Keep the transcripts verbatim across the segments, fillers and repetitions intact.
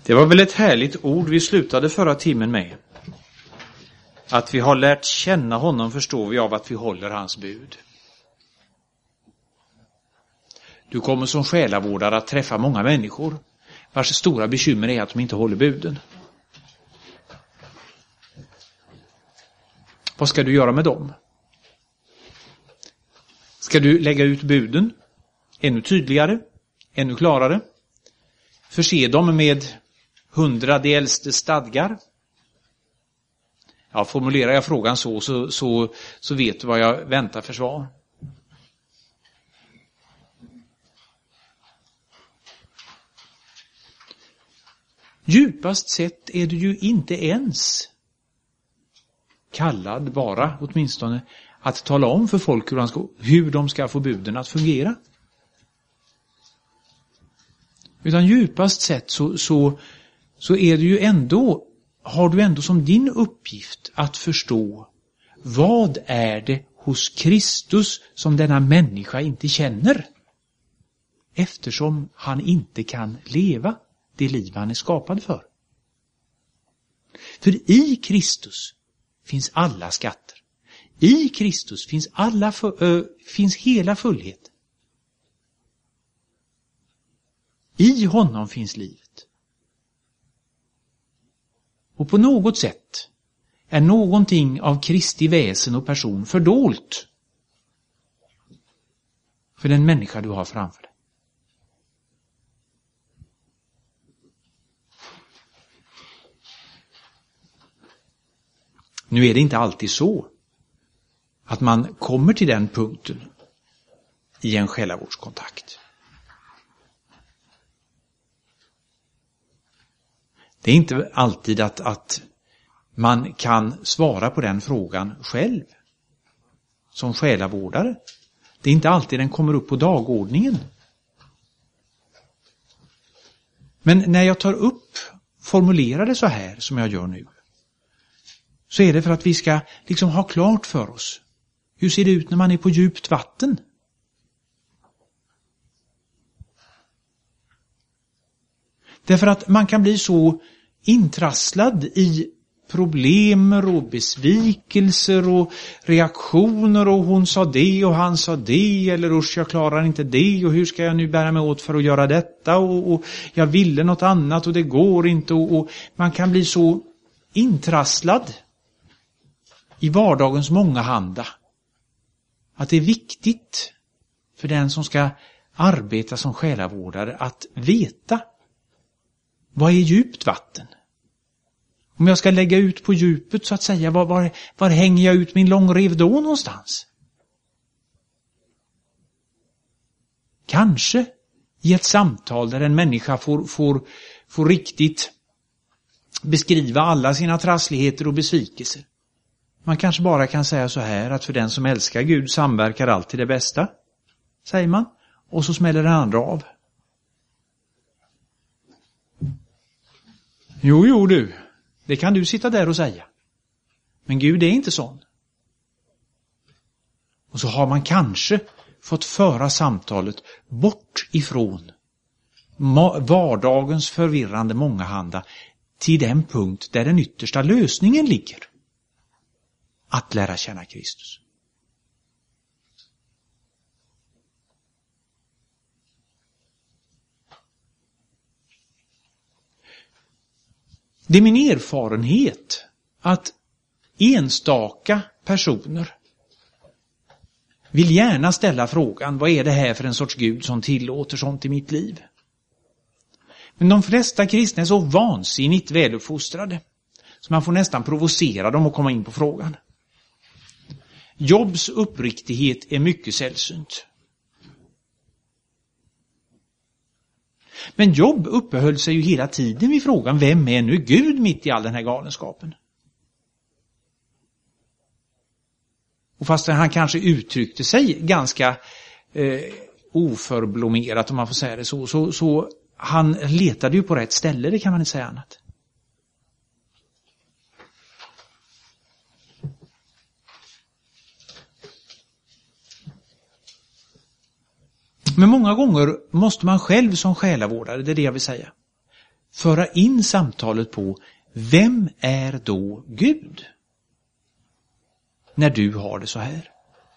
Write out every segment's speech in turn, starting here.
Det var väl ett härligt ord vi slutade förra timmen med. Att vi har lärt känna honom förstår vi av att vi håller hans bud. Du kommer som själavårdare att träffa många människor vars stora bekymmer är att de inte håller buden. Vad ska du göra med dem? Ska du lägga ut buden ännu tydligare, ännu klarare? Förse dem med hundra de äldste stadgar? Ja, formulerar jag frågan så, så, så, så vet du vad jag väntar för svar. Djupast sett är du ju inte ens kallad bara, åtminstone, att tala om för folk hur de ska, hur de ska få buden att fungera. Utan djupast sett så, så, så är du ju ändå, har du ändå som din uppgift att förstå vad är det hos Kristus som denna människa inte känner, eftersom han inte kan leva det liv han är skapad för. För i Kristus finns alla skatter. I Kristus finns, alla för, ö, finns hela fullhet. I honom finns livet. Och på något sätt är någonting av Kristi väsen och person fördolt för den människa du har framför dig. Nu är det inte alltid så att man kommer till den punkten i en själavårdskontakt. Det är inte alltid att, att man kan svara på den frågan själv som själavårdare. Det är inte alltid den kommer upp på dagordningen. Men när jag tar upp, formulerar det så här som jag gör nu, så är det för att vi ska liksom ha klart för oss. Hur ser det ut när man är på djupt vatten? Därför att man kan bli så intrasslad i problem och besvikelser och reaktioner och hon sa det och han sa det eller usch jag klarar inte det och hur ska jag nu bära mig åt för att göra detta och, och jag ville något annat och det går inte och, och man kan bli så intrasslad i vardagens mångahanda att det är viktigt för den som ska arbeta som själavårdare att veta vad är djupt vatten. Om jag ska lägga ut på djupet så att säga, var, var, var hänger jag ut min långrev då någonstans? Kanske i ett samtal där en människa får, får, får riktigt beskriva alla sina trassligheter och besvikelser. Man kanske bara kan säga så här att för den som älskar Gud samverkar alltid det bästa, säger man. Och så smäller den andra av. Jo, jo du, det kan du sitta där och säga. Men Gud är inte sån. Och så har man kanske fått föra samtalet bort ifrån vardagens förvirrande mångahanda till den punkt där den yttersta lösningen ligger. Att lära känna Kristus. Det är min erfarenhet att enstaka personer vill gärna ställa frågan, vad är det här för en sorts Gud som tillåter sånt i mitt liv? Men de flesta kristna är så vansinnigt väluppfostrade så man får nästan provocera dem att komma in på frågan. Jobs uppriktighet är mycket sällsynt. Men Jobb uppehöll sig ju hela tiden vid frågan, vem är nu Gud mitt i all den här galenskapen? Och fast han kanske uttryckte sig ganska eh, oförblommerat, om man får säga det så, så, så han letade ju på rätt ställe, det kan man inte säga annat. Men många gånger måste man själv som själavårdare, det är det jag vill säga, föra in samtalet på vem är då Gud? När du har det så här.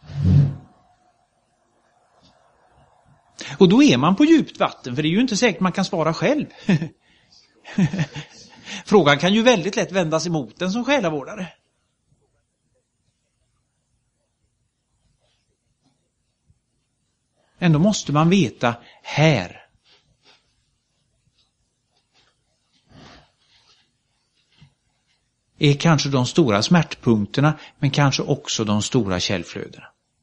Och då är man på djupt vatten, för det är ju inte säkert man kan svara själv. Frågan kan ju väldigt lätt vändas emot den som själavårdare. Ändå måste man veta här. Är kanske de stora smärtpunkterna, men kanske också de stora källflödena.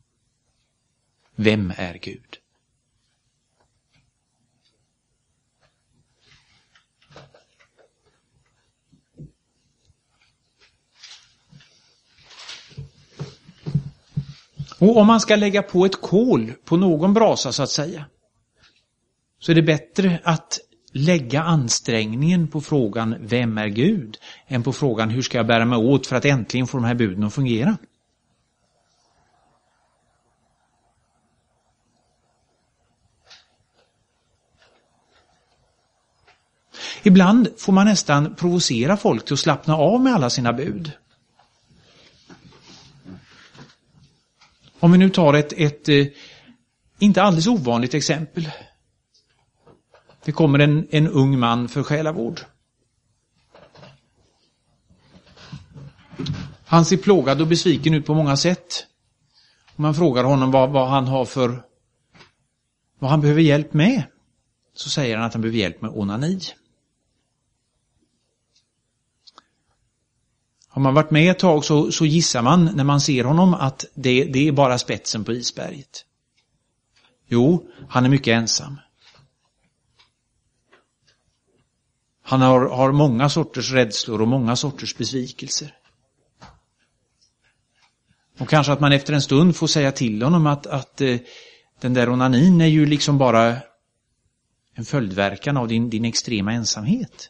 Vem är Gud? Och om man ska lägga på ett kol på någon brasa så att säga, så är det bättre att lägga ansträngningen på frågan vem är Gud än på frågan hur ska jag bära mig åt för att äntligen få de här buden att fungera. Ibland får man nästan provocera folk till att slappna av med alla sina bud. Om vi nu tar ett, ett eh, inte alldeles ovanligt exempel. Det kommer en, en ung man för själavård. Han ser plågad och besviken ut på många sätt. Och man frågar honom vad, vad han har för, vad han behöver hjälp med. Så säger han att han behöver hjälp med onani. Har man varit med ett tag så, så gissar man när man ser honom att det, det är bara spetsen på isberget. Jo, han är mycket ensam. Han har, har många sorters rädslor och många sorters besvikelser. Och kanske att man efter en stund får säga till honom att, att eh, den där onanin är ju liksom bara en följdverkan av din, din extrema ensamhet.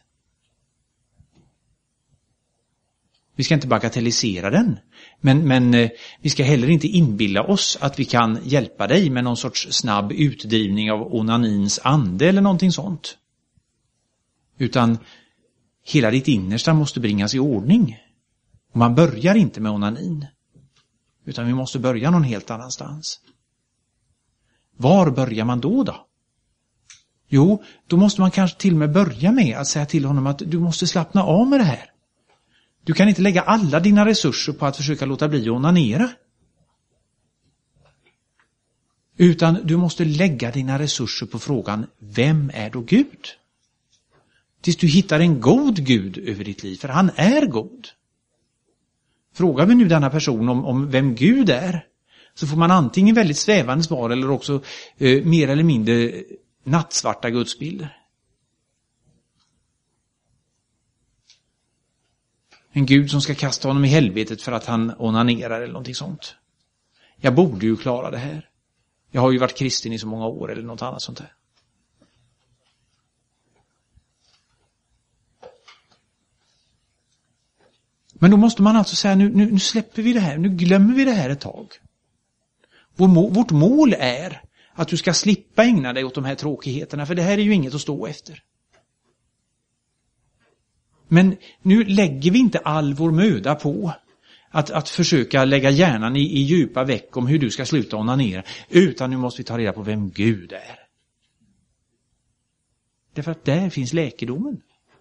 Vi ska inte bagatellisera den, men, men eh, vi ska heller inte inbilla oss att vi kan hjälpa dig med någon sorts snabb utdrivning av onanins ande eller någonting sånt. Utan hela ditt innersta måste bringas i ordning. Och man börjar inte med onanin, utan vi måste börja någon helt annanstans. Var börjar man då då? Jo, då måste man kanske till och med börja med att säga till honom att du måste slappna av med det här. Du kan inte lägga alla dina resurser på att försöka låta bli att onanera. Utan du måste lägga dina resurser på frågan, vem är då Gud? Tills du hittar en god Gud över ditt liv, för han är god. Frågar vi nu denna person om, om vem Gud är, så får man antingen väldigt svävande svar eller också eh, mer eller mindre nattsvarta gudsbilder. En Gud som ska kasta honom i helvetet för att han onanerar eller någonting sånt. Jag borde ju klara det här. Jag har ju varit kristen i så många år eller något annat sånt här. Men då måste man alltså säga, nu, nu, nu släpper vi det här, nu glömmer vi det här ett tag. Vår må, vårt mål är att du ska slippa ägna dig åt de här tråkigheterna, för det här är ju inget att stå efter. Men nu lägger vi inte all vår möda på att, att försöka lägga hjärnan i, i djupa veck om hur du ska sluta onanera, utan nu måste vi ta reda på vem Gud är. Därför att där finns läkedomen.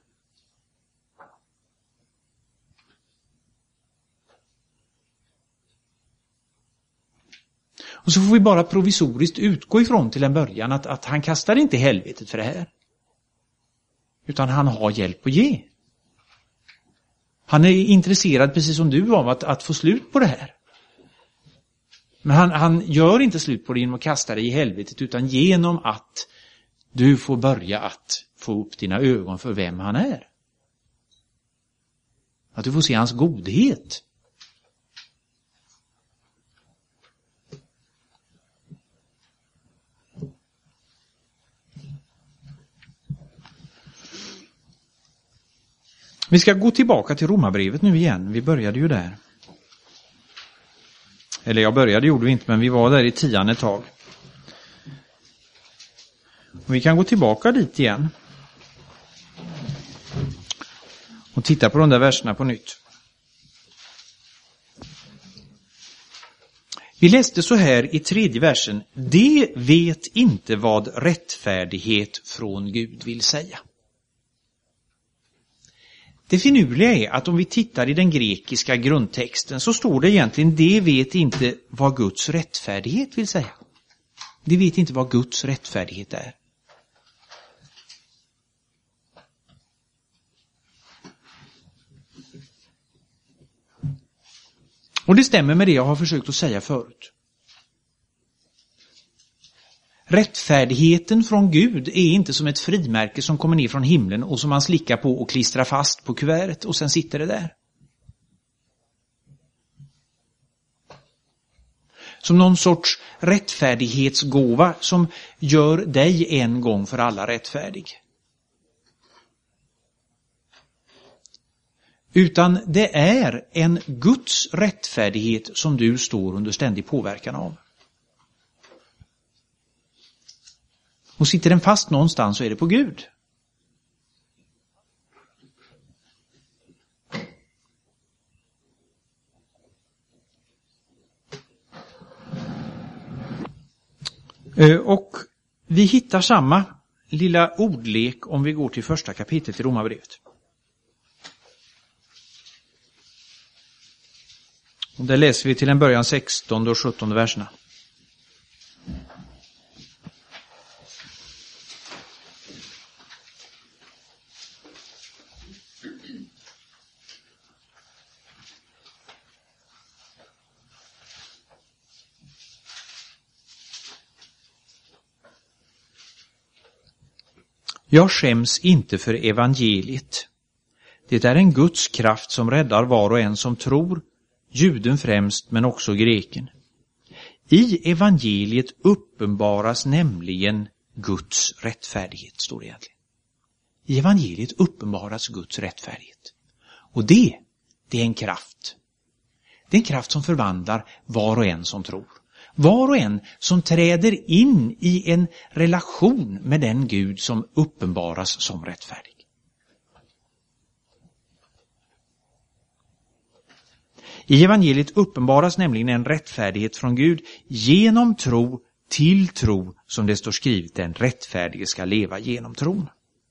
Och så får vi bara provisoriskt utgå ifrån till en början att, att han kastar inte i helvetet för det här. Utan han har hjälp att ge. Han är intresserad, precis som du, av att, att få slut på det här. Men han, han gör inte slut på det genom att kasta dig i helvetet, utan genom att du får börja att få upp dina ögon för vem han är. Att du får se hans godhet. Vi ska gå tillbaka till Romarbrevet nu igen. Vi började ju där. Eller jag började gjorde vi inte, men vi var där i tian ett tag. Och vi kan gå tillbaka dit igen. titta på de där verserna på nytt. Vi läste så här i tredje versen. De vet inte vad rättfärdighet från Gud vill säga. Det finurliga är att om vi tittar i den grekiska grundtexten så står det egentligen de vet inte vad Guds rättfärdighet vill säga. De vet inte vad Guds rättfärdighet är. Och det stämmer med det jag har försökt att säga förut. Rättfärdigheten från Gud är inte som ett frimärke som kommer ner från himlen och som man slickar på och klistrar fast på kuvertet och sen sitter det där. Som någon sorts rättfärdighetsgåva som gör dig en gång för alla rättfärdig. Utan det är en Guds rättfärdighet som du står under ständig påverkan av. Och sitter den fast någonstans så är det på Gud. Och vi hittar samma lilla ordlek om vi går till första kapitlet i Romarbrevet. Och där läser vi till en början sextonde och sjuttonde verserna. Jag skäms inte för evangeliet. Det är en Guds kraft som räddar var och en som tror, juden främst men också greken. I evangeliet uppenbaras nämligen Guds rättfärdighet, står det egentligen. I evangeliet uppenbaras Guds rättfärdighet. Och det, det är en kraft. Det är en kraft som förvandlar var och en som tror. Var och en som träder in i en relation med den Gud som uppenbaras som rättfärdig. I evangeliet uppenbaras nämligen en rättfärdighet från Gud genom tro till tro, som det står skrivet, den rättfärdige ska leva genom tron.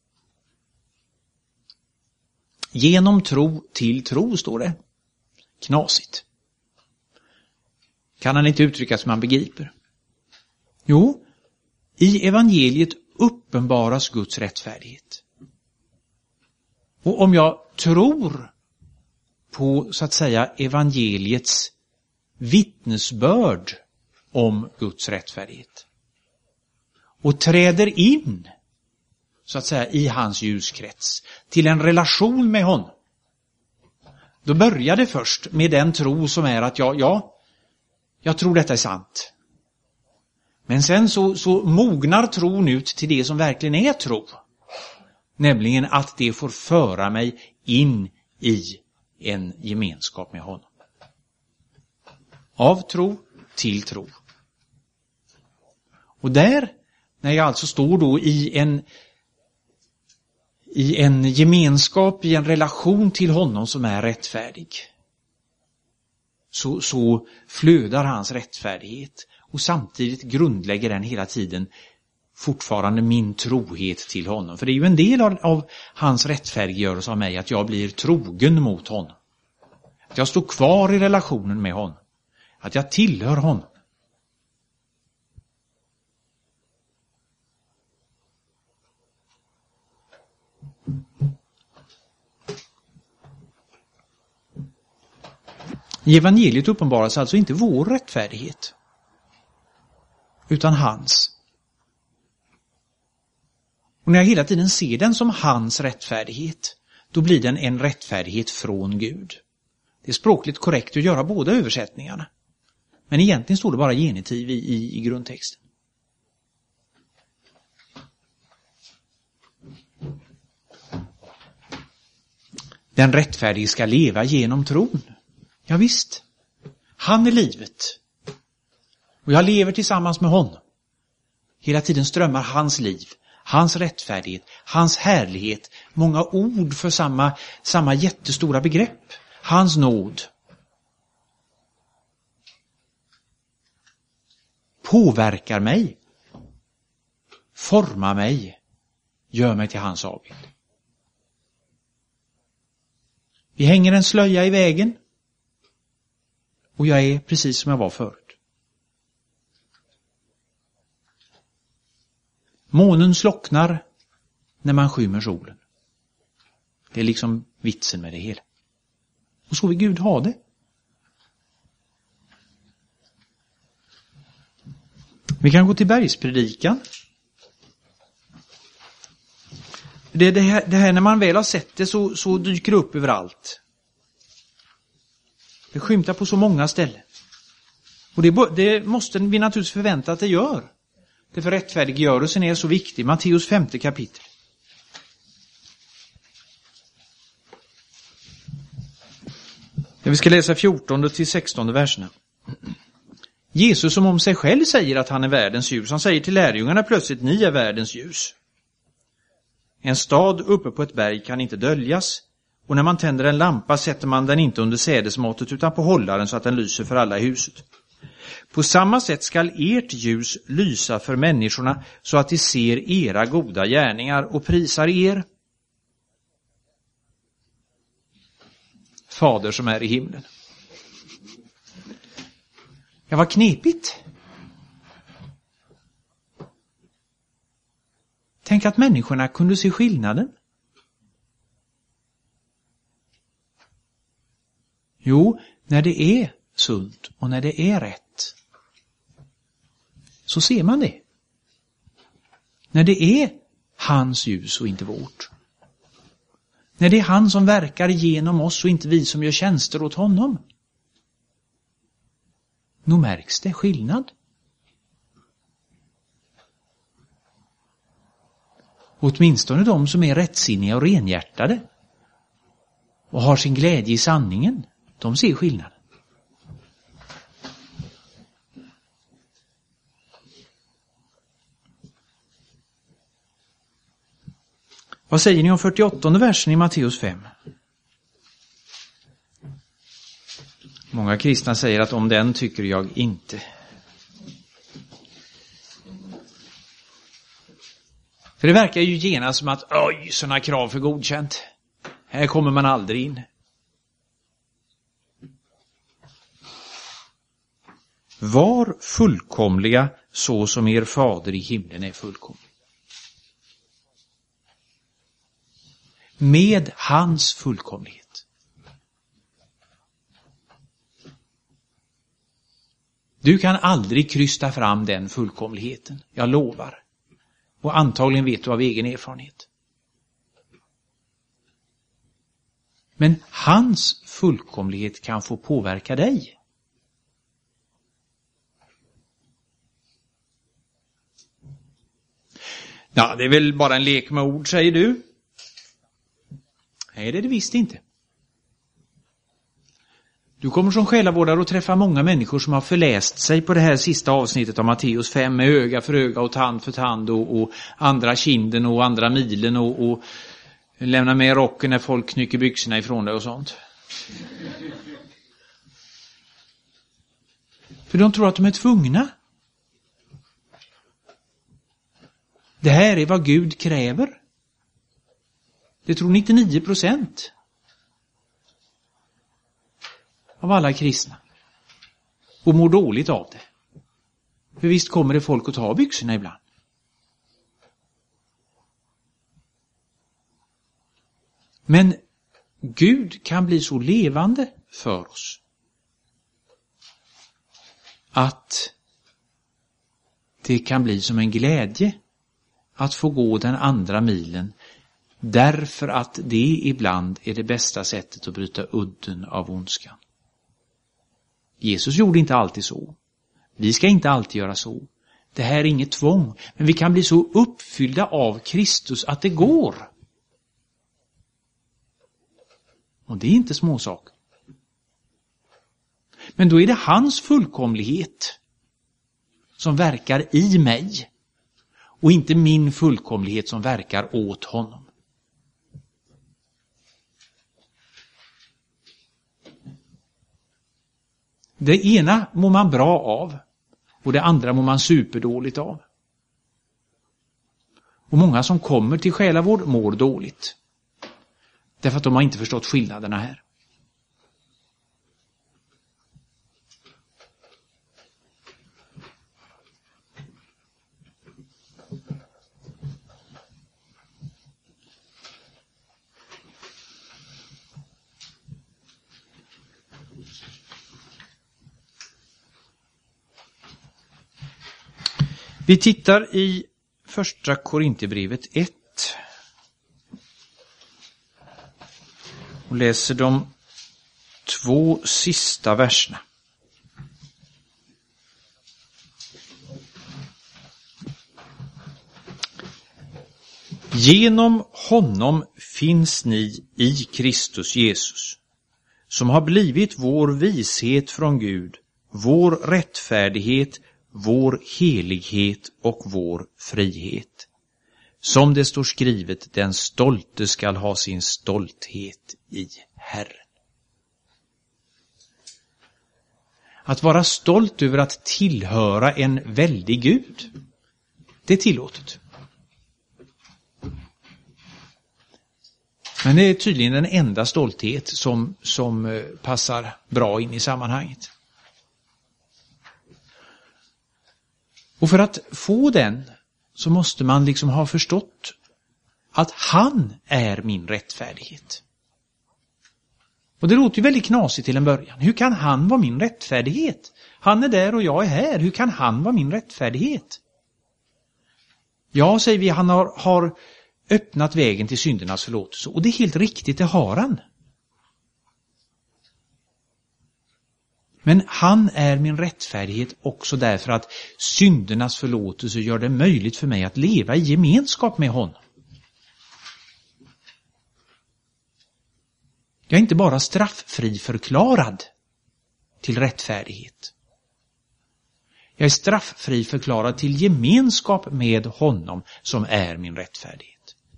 Genom tro till tro, står det. Knasigt. Kan han inte uttrycka som man begriper? Jo, i evangeliet uppenbaras Guds rättfärdighet. Och om jag tror på, så att säga, evangeliets vittnesbörd om Guds rättfärdighet och träder in, så att säga, i hans ljuskrets till en relation med honom, då börjar det först med den tro som är att ja, ja jag tror detta är sant. Men sen så, så mognar tron ut till det som verkligen är tro. Nämligen att det får föra mig in i en gemenskap med honom. Av tro till tro. Och där, när jag alltså står då i en, i en gemenskap, i en relation till honom som är rättfärdig, Så, så flödar hans rättfärdighet och samtidigt grundlägger den hela tiden fortfarande min trohet till honom. För det är ju en del av, av hans rättfärdiggörelse av mig att jag blir trogen mot honom. Att jag står kvar i relationen med honom. Att jag tillhör honom. I evangeliet uppenbaras alltså inte vår rättfärdighet, utan hans. Och när jag hela tiden ser den som hans rättfärdighet, då blir den en rättfärdighet från Gud. Det är språkligt korrekt att göra båda översättningarna. Men egentligen står det bara genitiv i, i, i grundtexten. Den rättfärdige ska leva genom tron. Ja visst, han är livet. Och jag lever tillsammans med honom. Hela tiden strömmar hans liv, hans rättfärdighet, hans härlighet många ord för samma, samma jättestora begrepp. Hans nåd påverkar mig, formar mig, gör mig till hans avbild. Vi hänger en slöja i vägen och jag är precis som jag var förut. Månen slocknar när man skymmer solen. Det är liksom vitsen med det hela. Och så vill Gud ha det. Vi kan gå till bergspredikan. Det, det, här, det här när man väl har sett det så, så dyker det upp överallt. Det skymtar på så många ställen. Och det, det måste vi naturligtvis förvänta att det gör. Därför rättfärdiggörelsen är så viktig. Matteus femte kapitel. Vi ska läsa fjortonde till sextonde verserna. Jesus som om sig själv säger att han är världens ljus. Han säger till lärjungarna plötsligt, ni är världens ljus. En stad uppe på ett berg kan inte döljas. Och när man tänder en lampa sätter man den inte under sädesmåttet utan på hållaren så att den lyser för alla i huset. På samma sätt skall ert ljus lysa för människorna så att de ser era goda gärningar och prisar er. Fader som är i himlen. Ja, vad knepigt. Tänk att människorna kunde se skillnaden. Jo, när det är sunt och när det är rätt så ser man det. När det är hans ljus och inte vårt. När det är han som verkar genom oss och inte vi som gör tjänster åt honom. Nu märks det skillnad. Åtminstone de som är rättsinniga och renhjärtade och har sin glädje i sanningen, de ser skillnaden. Vad säger ni om fyrtioåttonde versen i Matteus fem? Många kristna säger att om den tycker jag inte. För det verkar ju genast som att oj, sådana krav för godkänt. Här kommer man aldrig in. Var fullkomliga så som er fader i himlen är fullkomlig. Med hans fullkomlighet. Du kan aldrig krysta fram den fullkomligheten, jag lovar. Och antagligen vet du av egen erfarenhet. Men hans fullkomlighet kan få påverka dig. Ja, det är väl bara en lek med ord, säger du. Nej, det är det visst inte. Du kommer som själavårdare att träffa många människor som har förläst sig på det här sista avsnittet av Matteus fem med öga för öga och tand för tand och, och andra kinden och andra milen och, och lämna med rocken när folk knycker byxorna ifrån dig och sånt. För de tror att de är tvungna. Det här är vad Gud kräver. Det tror nittionio procent av alla kristna. Och mår dåligt av det. För visst kommer det folk att ta byxorna ibland. Men Gud kan bli så levande för oss att det kan bli som en glädje att få gå den andra milen, därför att det ibland är det bästa sättet att bryta udden av ondskan. Jesus gjorde inte alltid så. Vi ska inte alltid göra så. Det här är inget tvång, men vi kan bli så uppfyllda av Kristus att det går. Och det är inte små saker. Men då är det hans fullkomlighet som verkar i mig och inte min fullkomlighet som verkar åt honom. Det ena mår man bra av och det andra mår man superdåligt av. Och många som kommer till själavård mår dåligt. Därför att de har inte förstått skillnaderna här. Vi tittar i första Korinthierbrevet ett och läser de två sista verserna. Genom honom finns ni i Kristus Jesus, som har blivit vår vishet från Gud, vår rättfärdighet, vår helighet och vår frihet. Som det står skrivet, den stolte skall ha sin stolthet i Herren. Att vara stolt över att tillhöra en väldig Gud, det är tillåtet. Men det är tydligen den enda stolthet som, som passar bra in i sammanhanget. Och för att få den så måste man liksom ha förstått att han är min rättfärdighet. Och det låter ju väldigt knasigt till en början. Hur kan han vara min rättfärdighet? Han är där och jag är här. Hur kan han vara min rättfärdighet? Ja, säger vi, han har, har öppnat vägen till syndernas förlåtelse. Och det är helt riktigt, det har han. Men han är min rättfärdighet också därför att syndernas förlåtelse gör det möjligt för mig att leva i gemenskap med honom. Jag är inte bara strafffri förklarad till rättfärdighet. Jag är strafffri förklarad till gemenskap med honom som är min rättfärdighet.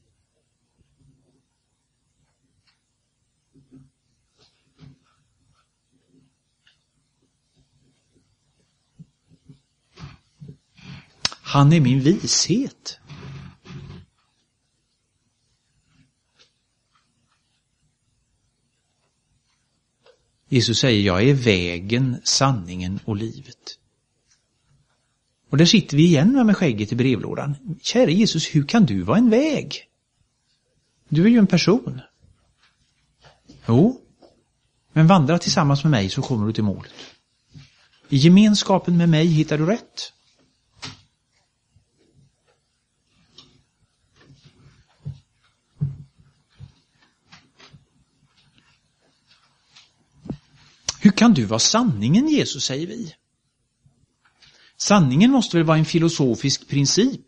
Han är min vishet. Jesus säger, jag är vägen, sanningen och livet. Och där sitter vi igen med skägget i brevlådan. Kära Jesus, hur kan du vara en väg? Du är ju en person. Jo, men vandra tillsammans med mig så kommer du till målet. I gemenskapen med mig hittar du rätt. Hur kan du vara sanningen, Jesus, säger vi? Sanningen måste väl vara en filosofisk princip?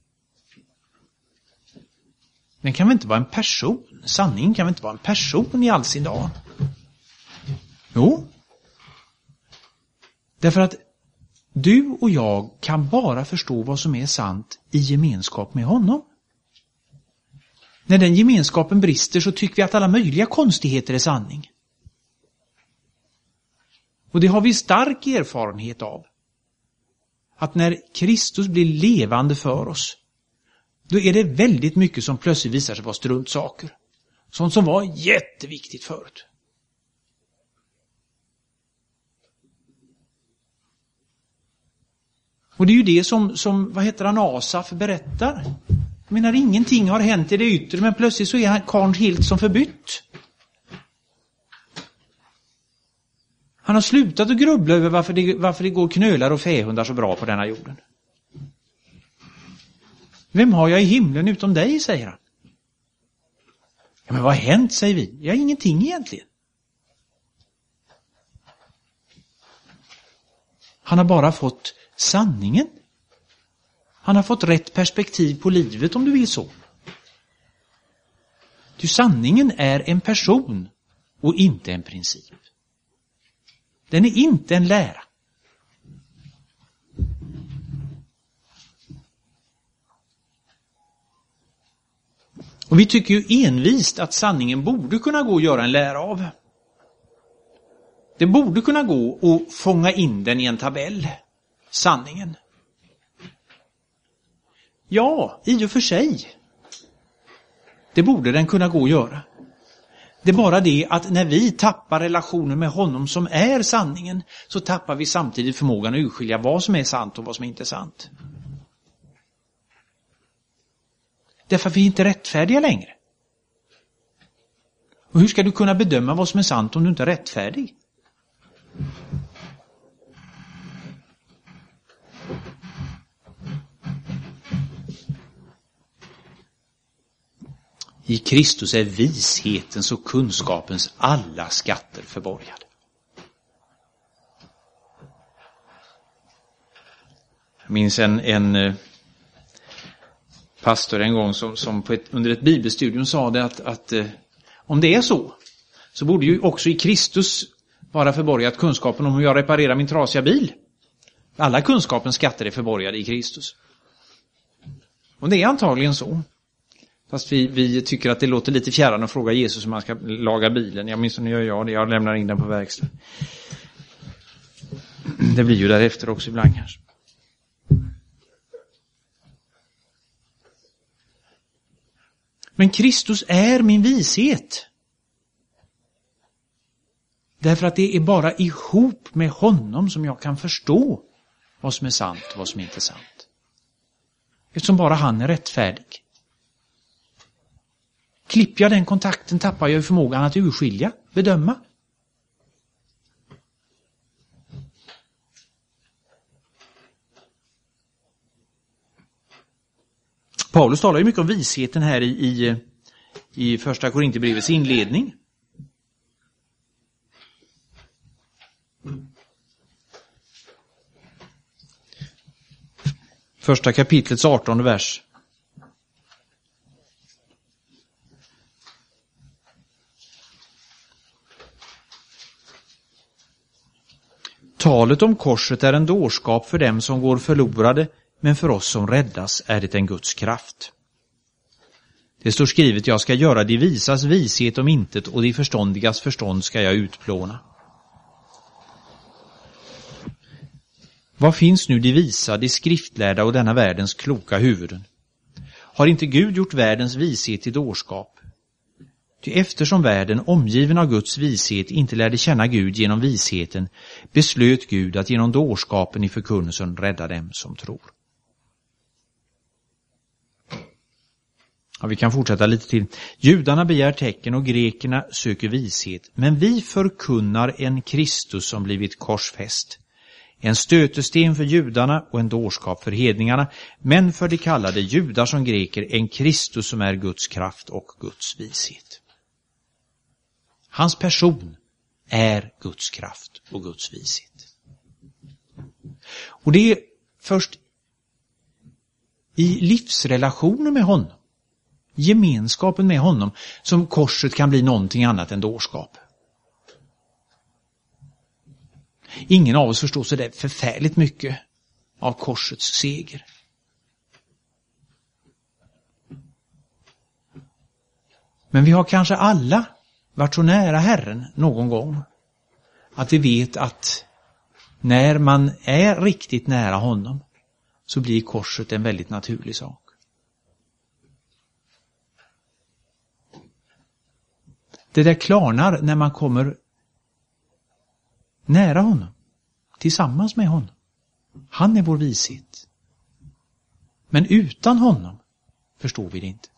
Den kan väl inte vara en person? Sanningen kan väl inte vara en person i all sin dag? Jo. Därför att du och jag kan bara förstå vad som är sant i gemenskap med honom. När den gemenskapen brister så tycker vi att alla möjliga konstigheter är sanning. Och det har vi stark erfarenhet av. Att när Kristus blir levande för oss, då är det väldigt mycket som plötsligt visar sig vara struntsaker. Sånt som var jätteviktigt förut. Och det är ju det som, som vad heter han, Asaf berättar. Jag menar, ingenting har hänt i det yttre, men plötsligt så är han karln helt som förbytt. Han har slutat att grubbla över varför det, varför det går knölar och fähundar så bra på denna jorden. Vem har jag i himlen utom dig, säger han. Ja, men vad har hänt, säger vi. Ja, ingenting egentligen. Han har bara fått sanningen. Han har fått rätt perspektiv på livet, om du vill så. Ty sanningen är en person och inte en princip. Den är inte en lära. Och vi tycker ju envist att sanningen borde kunna gå att göra en lära av. Det borde kunna gå att fånga in den i en tabell. Sanningen. Ja, i och för sig. Det borde den kunna gå att göra. Det är bara det att när vi tappar relationen med honom som är sanningen, så tappar vi samtidigt förmågan att urskilja vad som är sant och vad som inte är sant. Därför att vi är inte rättfärdiga längre. Och hur ska du kunna bedöma vad som är sant om du inte är rättfärdig? I Kristus är vishetens och kunskapens alla skatter förborgade. Jag minns en, en pastor en gång som, som på ett, under ett bibelstudium sa det att, att om det är så, så borde ju också i Kristus vara förborgat kunskapen om hur jag reparerar min trasiga bil. Alla kunskapens skatter är förborgade i Kristus. Och det är antagligen så. Fast vi, vi tycker att det låter lite fjärran att fråga Jesus om man ska laga bilen. Jag minns när jag gör det. Jag lämnar in den på verkstad. Det blir ju därefter också ibland kanske. Men Kristus är min vishet. Därför att det är bara ihop med honom som jag kan förstå vad som är sant och vad som inte är sant. Eftersom bara han är rättfärdig. Klipper jag den kontakten tappar jag förmågan att urskilja, bedöma. Paulus talar ju mycket om visheten här i, i, i första Korinthierbrevets inledning. Första kapitlets artonde vers. Talet om korset är en dårskap för dem som går förlorade, men för oss som räddas är det en Guds kraft. Det står skrivet, jag ska göra de visas vishet om intet och de förståndigas förstånd ska jag utplåna. Vad finns nu de visa, de skriftlärda och denna världens kloka huvuden? Har inte Gud gjort världens vishet till dårskap? Ty eftersom världen, omgiven av Guds vishet, inte lärde känna Gud genom visheten, beslöt Gud att genom dårskapen i förkunnelsen rädda dem som tror. Ja, vi kan fortsätta lite till. Judarna begär tecken och grekerna söker vishet, men vi förkunnar en Kristus som blivit korsfäst. En stötesten för judarna och en dårskap för hedningarna, men för de kallade judar som greker en Kristus som är Guds kraft och Guds vishet. Hans person är Guds kraft och Guds vishet. Och det är först i livsrelationen med honom, gemenskapen med honom, som korset kan bli någonting annat än dårskap. Ingen av oss förstår så där förfärligt mycket av korsets seger. Men vi har kanske alla varit så nära Herren någon gång att vi vet att när man är riktigt nära honom så blir korset en väldigt naturlig sak. Det där klarnar när man kommer nära honom, tillsammans med honom. Han är vår vishet. Men utan honom förstår vi det inte.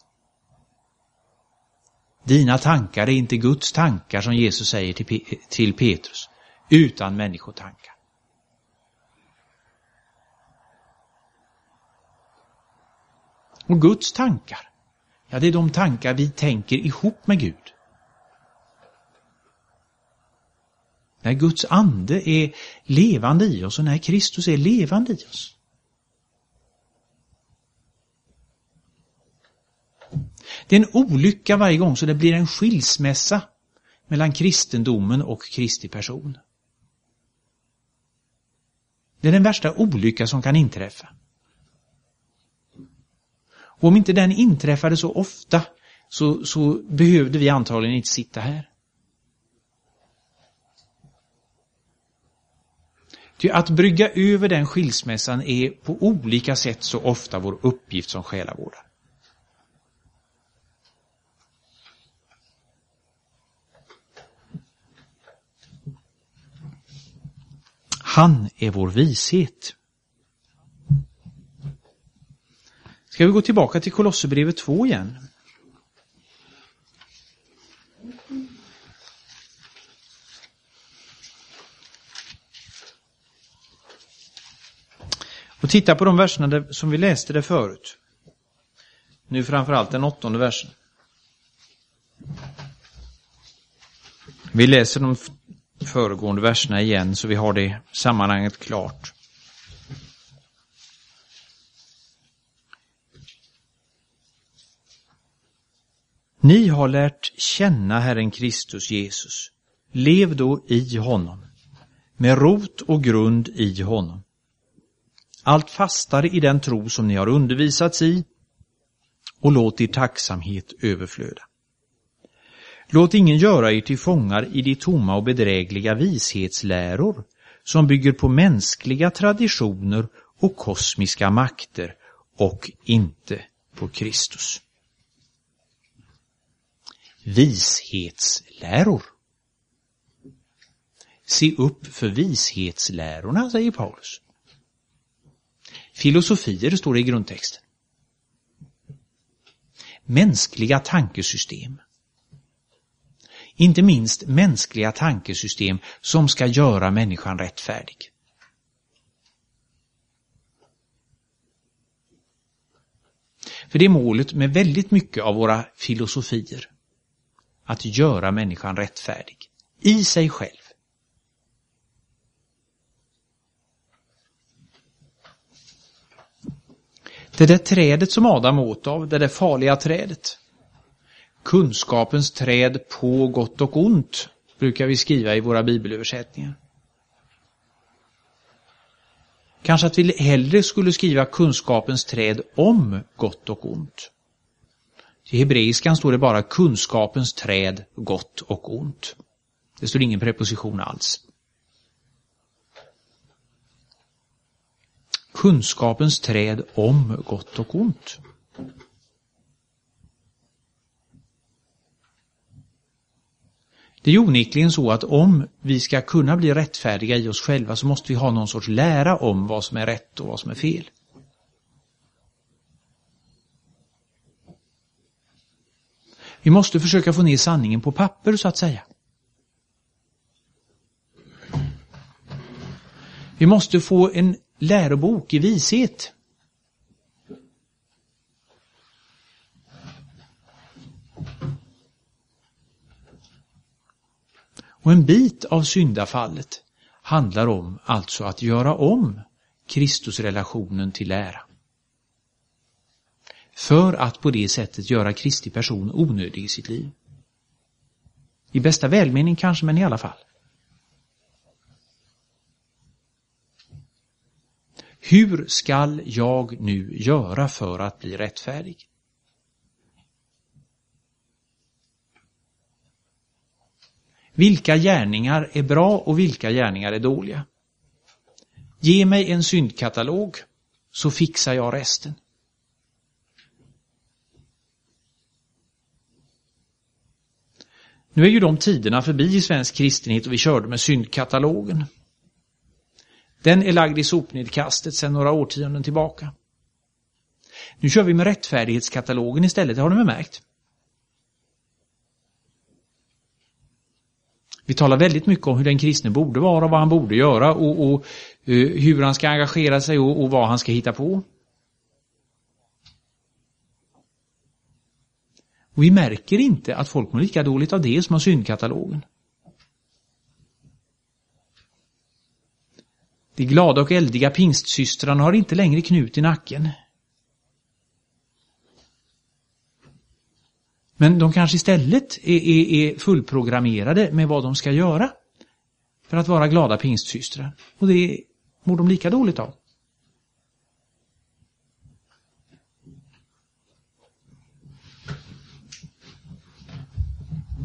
Dina tankar är inte Guds tankar, som Jesus säger till, till Petrus, utan människotankar. Och Guds tankar, ja, det är de tankar vi tänker ihop med Gud. När Guds ande är levande i oss och när Kristus är levande i oss. Det är en olycka varje gång så det blir en skilsmässa mellan kristendomen och Kristi person. Det är den värsta olycka som kan inträffa. Och om inte den inträffade så ofta så, så behövde vi antagligen inte sitta här. Ty att brygga över den skilsmässan är på olika sätt så ofta vår uppgift som själavårdare. Han är vår vishet. Ska vi gå tillbaka till Kolosserbrevet två igen? Och titta på de verserna där, som vi läste där förut. Nu framförallt den åttonde versen. Vi läser de föregående verserna igen så vi har det sammanhanget klart. Ni har lärt känna Herren Kristus Jesus. Lev då i honom, med rot och grund i honom. Allt fastare i den tro som ni har undervisats i, och låt er tacksamhet överflöda. Låt ingen göra er till fångar i de tomma och bedrägliga vishetsläror som bygger på mänskliga traditioner och kosmiska makter och inte på Kristus. Vishetsläror. Se upp för vishetslärorna, säger Paulus. Filosofier står det i grundtexten. Mänskliga tankesystem. Inte minst mänskliga tankesystem som ska göra människan rättfärdig. För det är målet med väldigt mycket av våra filosofier. Att göra människan rättfärdig. I sig själv. Det där trädet som Adam åt av, det där farliga trädet. Kunskapens träd på gott och ont, brukar vi skriva i våra bibelöversättningar. Kanske att vi hellre skulle skriva kunskapens träd om gott och ont. I hebreiskan står det bara kunskapens träd, gott och ont. Det står ingen preposition alls. Kunskapens träd om gott och ont. Det är onekligen så att om vi ska kunna bli rättfärdiga i oss själva så måste vi ha någon sorts lära om vad som är rätt och vad som är fel. Vi måste försöka få ner sanningen på papper så att säga. Vi måste få en lärobok i vishet. Och en bit av syndafallet handlar om alltså att göra om Kristusrelationen till lära. För att på det sättet göra Kristi person onödig i sitt liv. I bästa välmening kanske, men i alla fall. Hur skall jag nu göra för att bli rättfärdig? Vilka gärningar är bra och vilka gärningar är dåliga? Ge mig en syndkatalog så fixar jag resten. Nu är ju de tiderna förbi i svensk kristenhet och vi körde med syndkatalogen. Den är lagd i sopnedkastet sedan några årtionden tillbaka. Nu kör vi med rättfärdighetskatalogen istället, det har ni märkt. Vi talar väldigt mycket om hur den kristne borde vara och vad han borde göra och, och uh, hur han ska engagera sig och, och vad han ska hitta på. Och vi märker inte att folk mår lika dåligt av det som av syndkatalogen. De glada och eldiga pingstsystrarna har inte längre knut i nacken. Men de kanske istället är, är, är fullprogrammerade med vad de ska göra för att vara glada pingstsystrar. Och det mår de lika dåligt av.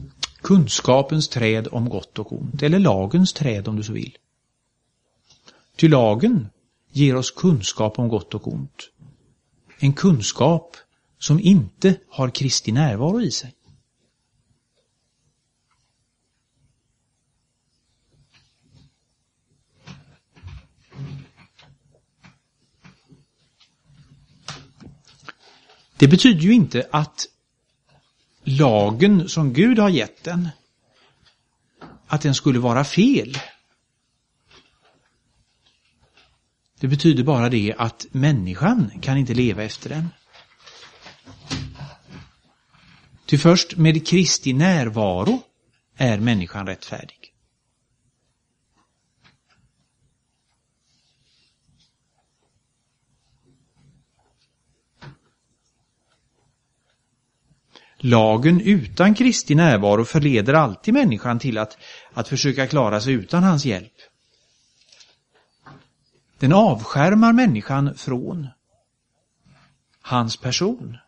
Kunskapens träd om gott och ont, eller lagens träd om du så vill. Ty lagen ger oss kunskap om gott och ont. En kunskap som inte har Kristi närvaro i sig. Det betyder ju inte att lagen som Gud har gett den, att den skulle vara fel. Det betyder bara det att människan kan inte leva efter den. Ty först med Kristi närvaro är människan rättfärdig. Lagen utan Kristi närvaro förleder alltid människan till att, att försöka klara sig utan hans hjälp. Den avskärmar människan från hans person.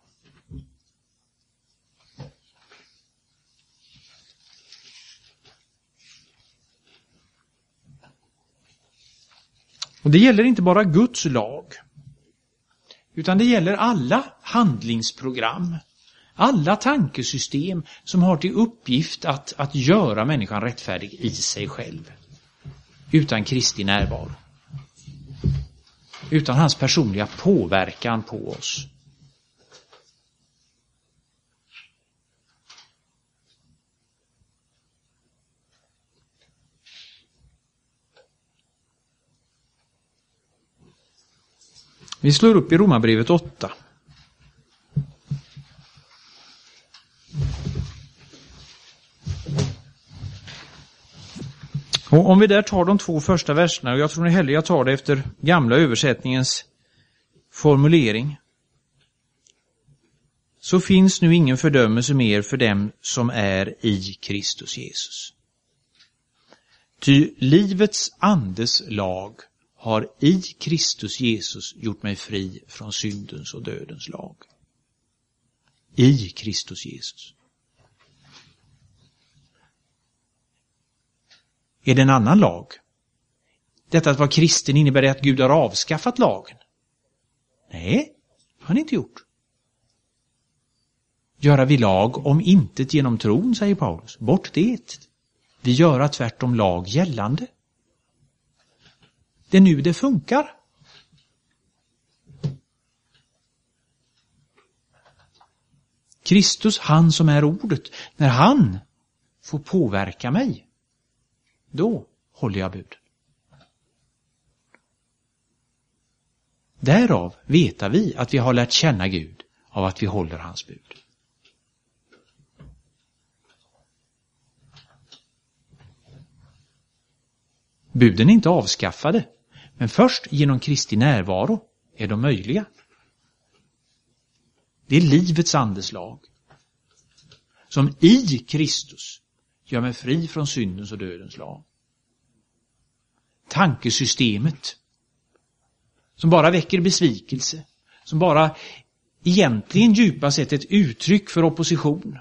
Och det gäller inte bara Guds lag, utan det gäller alla handlingsprogram, alla tankesystem som har till uppgift att, att göra människan rättfärdig i sig själv. Utan Kristi närvaro. Utan hans personliga påverkan på oss. Vi slår upp i Romarbrevet åtta. Och om vi där tar de två första verserna, och jag tror ni hellre jag tar det efter gamla översättningens formulering. Så finns nu ingen fördömelse mer för dem som är i Kristus Jesus. Ty livets andes lag har i Kristus Jesus gjort mig fri från syndens och dödens lag. I Kristus Jesus. Är det en annan lag? Detta att vara kristen innebär det att Gud har avskaffat lagen? Nej, har han inte gjort. Göra vi lag om intet genom tron, säger Paulus. Bort det. Vi göra tvärtom lag gällande. Det är nu det funkar. Kristus, han som är ordet, när han får påverka mig, då håller jag bud. Därav vet vi att vi har lärt känna Gud av att vi håller hans bud. Buden är inte avskaffade, men först genom Kristi närvaro är de möjliga. Det är livets andes lag som i Kristus gör mig fri från syndens och dödens lag. Tankesystemet som bara väcker besvikelse, som bara egentligen djupast sett ett uttryck för opposition.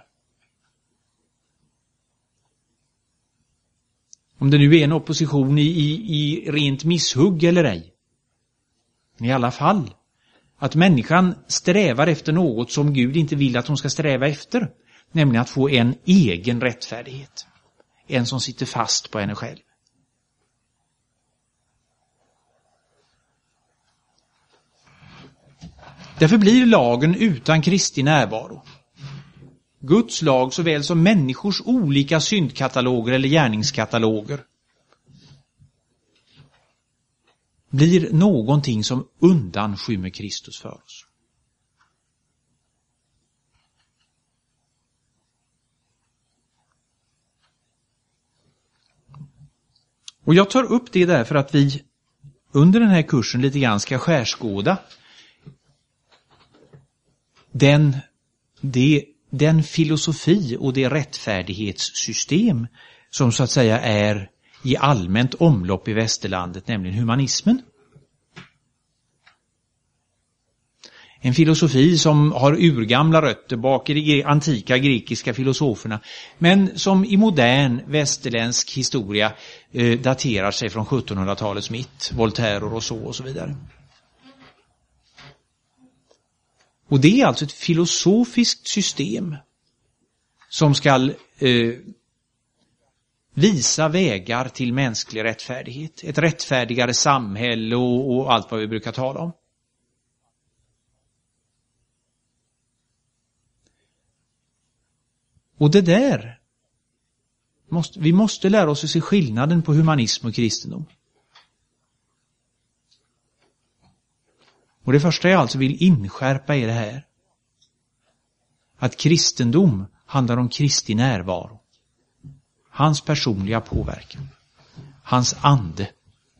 Om det nu är en opposition i, i, i rent misshugg eller ej. Men i alla fall att människan strävar efter något som Gud inte vill att hon ska sträva efter. Nämligen att få en egen rättfärdighet. En som sitter fast på henne själv. Därför blir lagen utan Kristi närvaro. Guds lag såväl som människors olika syndkataloger eller gärningskataloger blir någonting som undanskymmer Kristus för oss. Och jag tar upp det därför att vi under den här kursen lite grann ska skärskåda den, det, den filosofi och det rättfärdighetssystem som så att säga är i allmänt omlopp i västerlandet, nämligen humanismen. En filosofi som har urgamla rötter bak i de antika grekiska filosoferna, men som i modern västerländsk historia eh, daterar sig från sjuttonhundratalets mitt, Voltaire och Rousseau och så vidare. Och det är alltså ett filosofiskt system som ska eh, visa vägar till mänsklig rättfärdighet, ett rättfärdigare samhälle och, och allt vad vi brukar tala om. Och det där, måste, vi måste lära oss att se skillnaden på humanism och kristendom. Och det första jag alltså vill inskärpa är det här. Att kristendom handlar om Kristi närvaro. Hans personliga påverkan. Hans ande.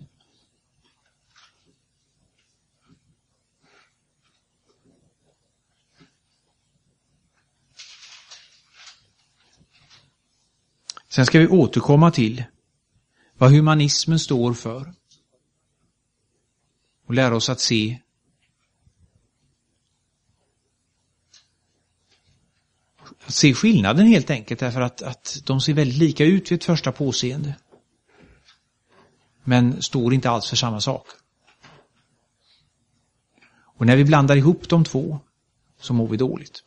Sen ska vi återkomma till vad humanismen står för. Och lära oss att se att se skillnaden helt enkelt, därför att, att de ser väldigt lika ut vid ett första påseende. Men står inte alls för samma sak. Och när vi blandar ihop de två så mår vi dåligt.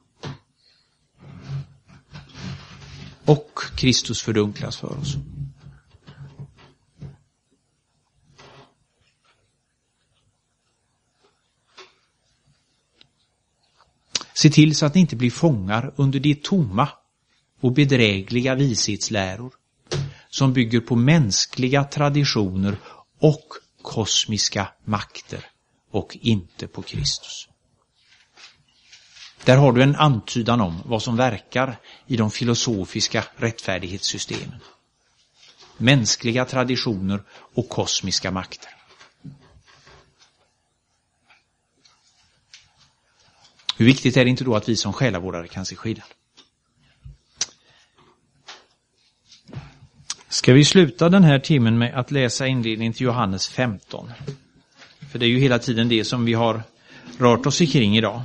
Och Kristus fördunklas för oss. Se till så att ni inte blir fångar under de tomma och bedrägliga vishetsläror som bygger på mänskliga traditioner och kosmiska makter och inte på Kristus. Där har du en antydan om vad som verkar i de filosofiska rättfärdighetssystemen. Mänskliga traditioner och kosmiska makter. Hur viktigt är det inte då att vi som själavårdare kan se skillnad? Ska vi sluta den här timmen med att läsa inledningen till Johannes femton? För det är ju hela tiden det som vi har rört oss kring idag.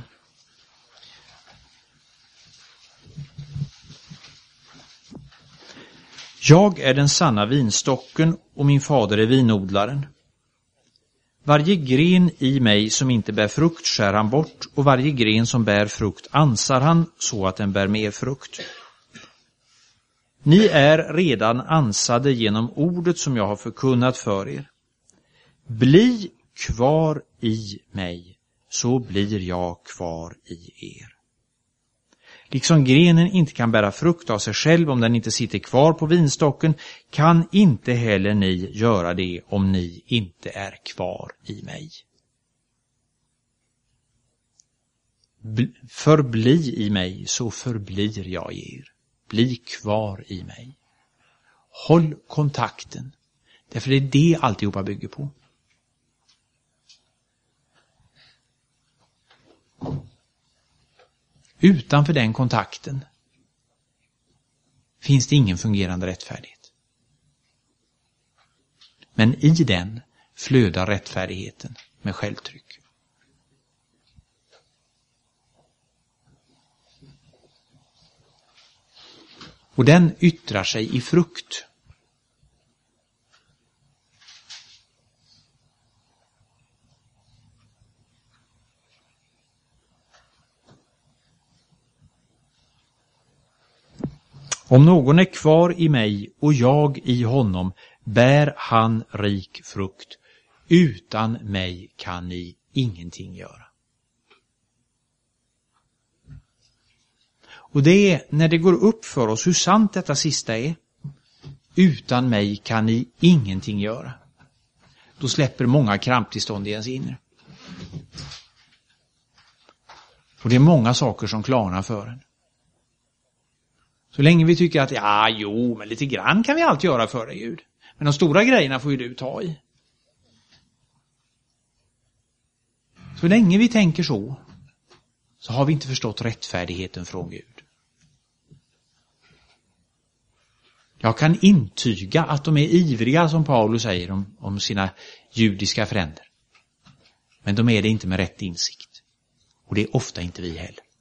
Jag är den sanna vinstocken och min fader är vinodlaren. Varje gren i mig som inte bär frukt skär han bort, och varje gren som bär frukt ansar han så att den bär mer frukt. Ni är redan ansade genom ordet som jag har förkunnat för er. Bli kvar i mig, så blir jag kvar i er. Liksom grenen inte kan bära frukt av sig själv om den inte sitter kvar på vinstocken, kan inte heller ni göra det om ni inte är kvar i mig. Förbli i mig, så förblir jag i er. Bli kvar i mig. Håll kontakten, därför det är det alltihopa bygger på. Utanför den kontakten finns det ingen fungerande rättfärdighet. Men i den flödar rättfärdigheten med självtryck. Och den yttrar sig i frukt. Om någon är kvar i mig och jag i honom, bär han rik frukt. Utan mig kan ni ingenting göra. Och det är när det går upp för oss hur sant detta sista är. Utan mig kan ni ingenting göra. Då släpper många kramptillstånd i ens inre. Och det är många saker som klarnar för en. Så länge vi tycker att ja, jo, men lite grann kan vi allt göra för dig, Gud. Men de stora grejerna får ju du ta i. Så länge vi tänker så, så har vi inte förstått rättfärdigheten från Gud. Jag kan intyga att de är ivriga, som Paulus säger om, om sina judiska fränder. Men de är det inte med rätt insikt. Och det är ofta inte vi heller.